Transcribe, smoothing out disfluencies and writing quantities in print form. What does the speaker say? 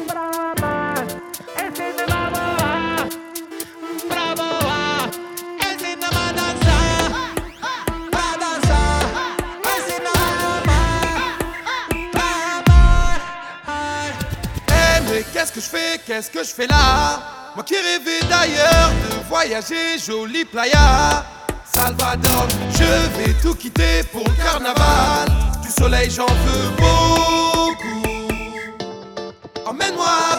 Brava, ese de bravo, bravo, ese de ma danza, ma danza, ese de mais qu'est-ce que je fais là? Moi qui rêvais d'ailleurs de voyager, jolie playa Salvador, je vais tout quitter pour le carnaval. Du soleil j'en veux beaucoup. Emmène-moi